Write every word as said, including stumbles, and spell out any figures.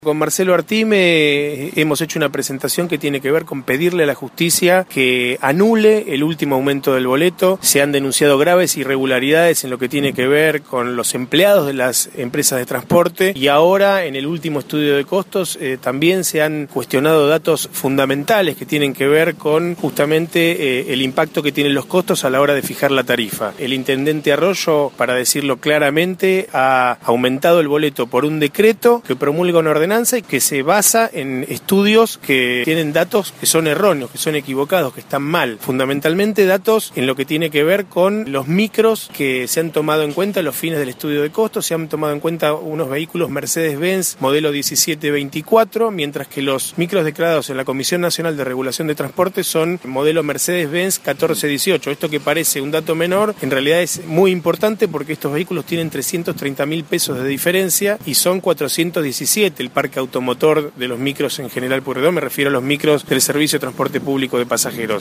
Con Marcelo Artime hemos hecho una presentación que tiene que ver con pedirle a la justicia que anule el último aumento del boleto. Se han denunciado graves irregularidades en lo que tiene que ver con los empleados de las empresas de transporte y ahora en el último estudio de costos eh, también se han cuestionado datos fundamentales que tienen que ver con justamente eh, el impacto que tienen los costos a la hora de fijar la tarifa. El intendente Arroyo, para decirlo claramente, ha aumentado el boleto por un decreto que promulga una ordenanza y que se basa en estudios que tienen datos que son erróneos, que son equivocados, que están mal. Fundamentalmente datos en lo que tiene que ver con los micros que se han tomado en cuenta en los fines del estudio de costos. Se han tomado en cuenta unos vehículos Mercedes-Benz modelo diecisiete veinticuatro, mientras que los micros declarados en la Comisión Nacional de Regulación de Transporte son modelo Mercedes-Benz catorce dieciocho. Esto que parece un dato menor, en realidad es muy importante porque estos vehículos tienen trescientos treinta mil pesos de diferencia y son cuatrocientos diecisiete el parque automotor de los micros en General Pueyrredón, me refiero a los micros del Servicio de Transporte Público de Pasajeros.